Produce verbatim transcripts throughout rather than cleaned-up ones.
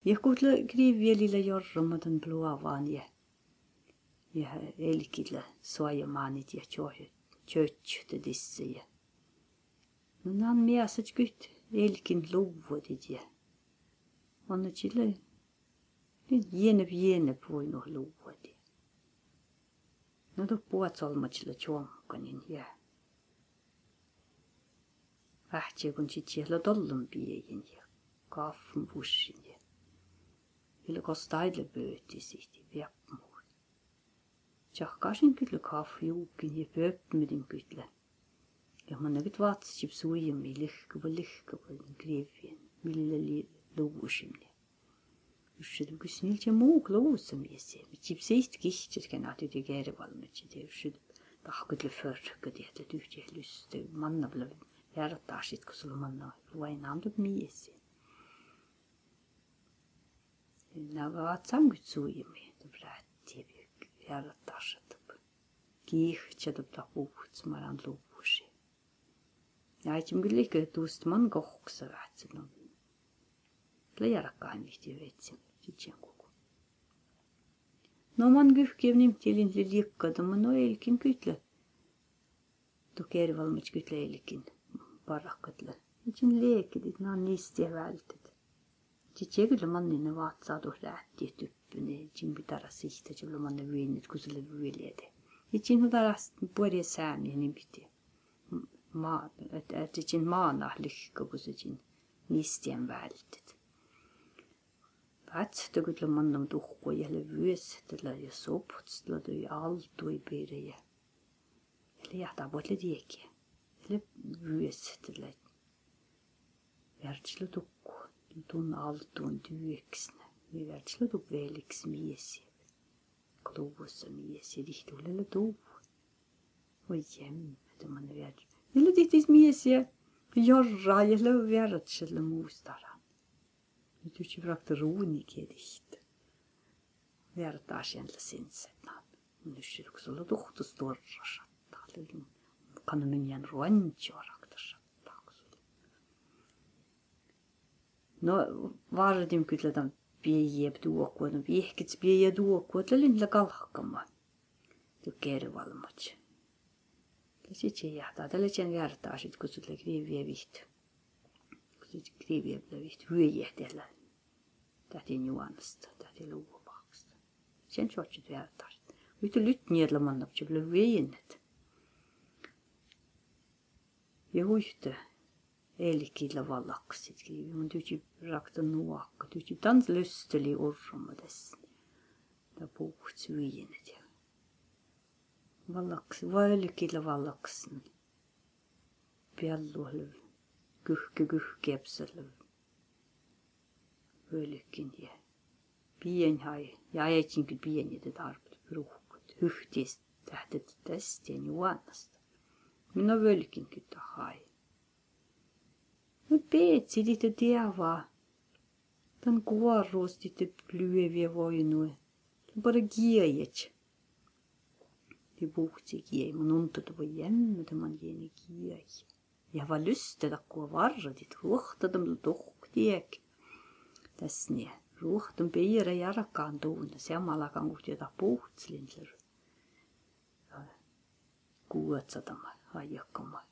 Jehkutla kriivielillä jorromaton pluavaan ja ja elkillä suojamaanit ja tjötsytä disse ja no nan miaset kyt elkin luvutit ja on chille nyt jene jene puino luvuti no to puat solmachilla chuomkanin ja ähtiä kun chichilla tollon piein ja kaffun pussin ja Ville kostaille pöytti sihti viapmu. Tjahkasin kyllä kaffi juukin ja pöppmydin kyllä. Ja man näkyt vaatsit suijami lihkava lihkava kriivien, millä luusimni. Yshid kus nilja muu luusamiesi. Mit jib seist kihtsit kenat ydi keerivalmit. Ja yshid tahkudle förkad jätle tyhtiä lystä. Mannavle järtaasit, kun sulla manna vainamdub miesi. Nämä ovat samkut suijami. Det brätti järtaasatup. Kiihtsätup ta puhutsmaran luvusi. Ja etsim kyllä ikö tuust man kohksa vähtsit. No, Plejarakkaan vihti veitsim. Sitsen kuku. No man kyhkev nimtilin li liikkada. Man no elkin kytle. To keerivalmits kytle elkin. Parakkatla. Etsim leekidit. Nää on niistä ja vältit. Sitten kyllä manninen vaatsaa tuossa lähtiä typpyne. Siinä pitää sihtä, että manne viinit, kun se oli viljede. Ja siinä pitää puolia säämiä, niin pitää. Että siinä maana lyhkä, kun se siinä niistien vältet. Pätstä kyllä mannan tuhkoa ja vyössetellä ja soputstella ja altui piiriä. Eli jähtää puolelle tiekiä. Eli vyössetellä. Värtsillä tukkua. Tuon altuun työksnä. Me värtsillä tuk veliksi miesiä. Kluvussa miesiä. Tihtuulella tuu. Oi jemme, tämän värtsillä. Niillä tihtis miesiä. Jorraa ja löy värtsillä muustaran. Nyt yksi prakta ruunikin tihti. Värtaa sieltä sinsetnaan. Nyt kun sulla tuhtus torrasa. Kan minä ruontjorak. No, vaaradim kyllä tämän piejäp tuokua, no viehkits piejä tuokua, että linla kalhkama. Tuo kervalmat. Ja sit se jahtaa, tällä sen järtaa sit, kun sulle kriiviä vihty. Kun sit kriiviä vihty vyöjähtellä. Tähtiin juonasta, tähtiin luupaksta. Sen suotsit järtaa sit. Yhtä lyt niedla mannap, se oli vyöjännet. Ja huihtä. Elkillä valaksit kriivi. Mun tyyti rakta nuokka. Tyyti tans lysteli orroma tässä. Ja puhut syyjänet. Ja valaksin. Vaelkillä valaksin. Pialluolle. Kyhke kyhkeepselle. Völkin ja pien hai. Ja etsin kyllä pienet tarpet. Ruhkut. Hyhtiest tähtet tästä ja juonasta. Minä völkin kyllä hai. Nyt peetsi ditte tievaa. Tän kuoruus ditte plyöviä voinui. Tän bara kiejät. Det puhutsi kiej. Mun untut voi jämme tämän jeni kiej. Ja var lystä takkua varradit. Ruohtadam tuhtiek. Tässä ne. Ruohtam peirä järkkaan tuuna. Samalla kuhti jota puhutslinser. Kuutsatama. Ajakkama.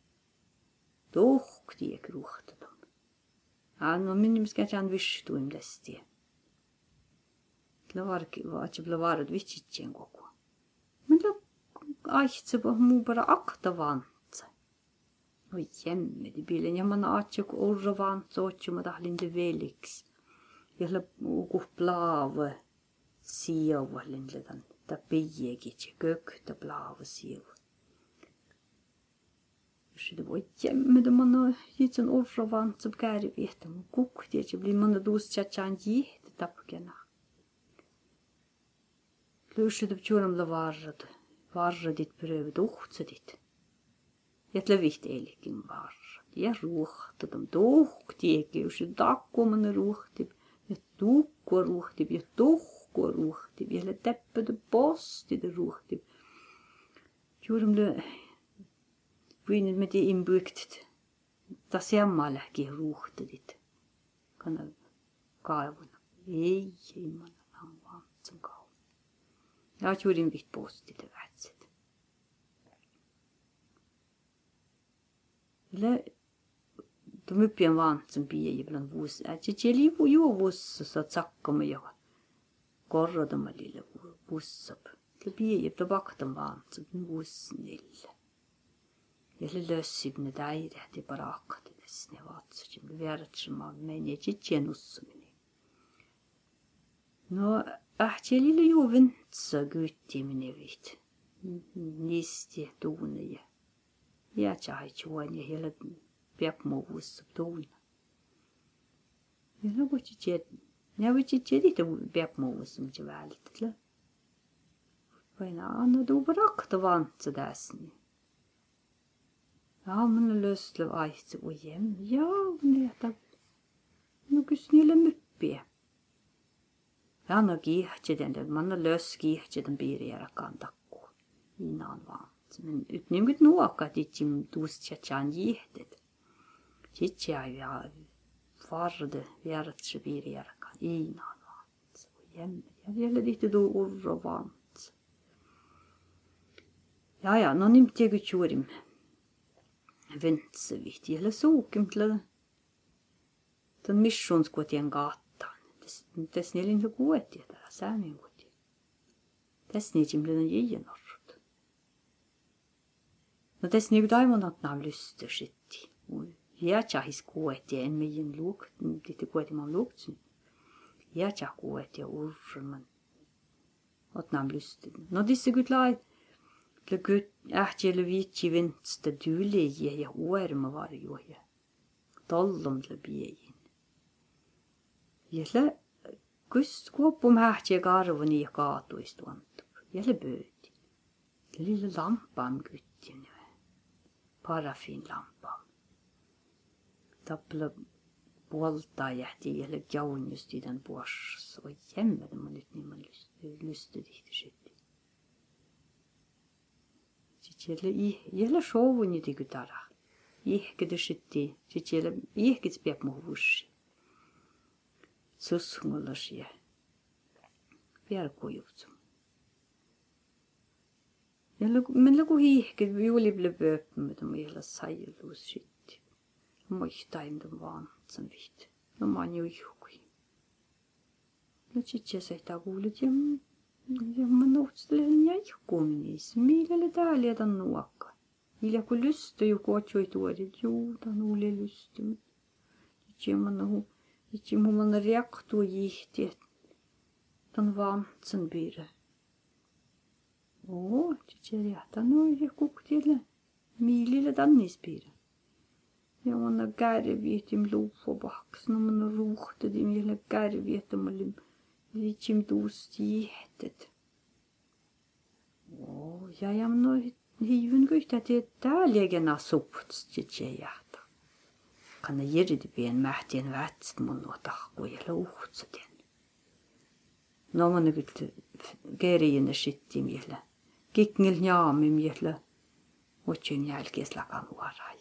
Tuhtiek ruohtadam. Ah, no minni miskä jään vistuim tästä. Lavarki vaatsi lavarad vitsitsien koko. Millä aihtsipa muu bara akta vantsa. Oi jemme, de bilen ja man aatsi ku orra vantsa otsi ma tahlin de veliksi. Ja la ku plava sieva linledan. Ta pejegit ja kökta plava sieva. Det var jämme det man har gitt sån orravant som gärde vet om kok det inte blir man då så chan gitt tapkena. Lusche det tjuram la varrad. Varrad dit pröv dohtsa dit. Jätla viht elkin varrad. Ja ruhta dem dohti eke us dakko man ruhti. Ja tukko ruhti ja tukko ruhti. Ja teppe det posti det ruhti. Tjuram le Vyynit me tii imbyktit. Ta semmalläkin ruuhtedit. Kana kaivuna. Ei, ei manna vaantsen kauan. Ja juurin vit posti te vätset. Le tummyppien vaantsen pie iblan vuus. Ätsi tjeli vu juo vuussa sa tsakkama joka. Korrodama lille vuussap. Le pie ibla baktan vaantsen vuus nille. Ja le lössib ne täidehti parakati tässä ne vaatsasim. Le väärätsema meni tjitjen ussamini. No, ähtjelille juo vintsa kyyttimini vit. Niisti tuune ja. Ja tjahit juon ja hele peab mu vuussap tuune. Ja no võtsi tjed. Ja võtsi tjedite peab mu vuussam tje vältile. Vaina anna tuu parakta vantsa täsni. Ja, mun löslev aitse ujem. Ja, näetä. No kys niille myppiä. Ja, no kiihtjeden. Mun lös kiihtjeden piiriärakkaan takkuun. Inaan vaan. Men nyt niinkut nuokka, että itsim tuustja tjaan jihtet. Tjitsia ja varde värtse piiriärakkaan. Inaan vaan. Ujem. Ja vielä tihti tuu urro vaan. Ja, ja, no niin tiedät juurim. Vintsevit. Jälle suukimtle. Tän missionskotien gatan. Tässä niillä on kuotia täällä säämien kotia. Tässä niillä on jijen orrut. No tässä niillä taimon otnaa lystä sitti. Jäätsahis kuotia en meidän luuk. Tihti kuotia mä luuktsin. Jäätsah kuotia urman. Otnaa lystä. No tässä kyllä lai. Le gut ähtjelle viitsi vintsta tyyliä ja uerma varjoja. Tollom le biejin. Ja le kust kuoppum ähtjä karvani ja kaatuistu antup. Ja le pööti. Le lille lampam kyttin. Parafin lampam. Tappla puoltaa jähti ja le kjaun just idän puossas. Oi jämmärä mä nyt niin mä lysty tihti sitti. Jälle jälle shouvuni digutara. Ihke de sitti. Jälle ihke spiep mu vushi. Susmulas ja. Vielä kujutsu. Jälle men ku ihke juuli ble böp med de jälle sailus sitti. Moihtaim de vaan sen vit. No man ju juki. No chiche se ta kuulit ja ja mä noustelen jäihkuuminis. Miilelle täällä jätän nuokka. Illä kun lystö ju kotsoi tuodit. Juu, tän uuli lystö. Itse mä nahu. Itse mä mä reaktuu jihti. Tän vantsen piirre. Oo, itse jähtää noin ja kuktielle. Miilille tännis piirre. Ja mä nä kärviehtim luufobaks. No mä nä ruuhtetim jälle kärviehtämälim. Itsim tuust jihtet. Oo, ja ja no hiivyn kyhtä teet täällä suputst jitse jahta. Kanna jirdi pien mähtien vätsit mun nuo tahkuja luuhtsaten. No mä nyt kerijänä sittim jälle. Kikngil njaamim jälle. Otsin jälkees lakan uarai.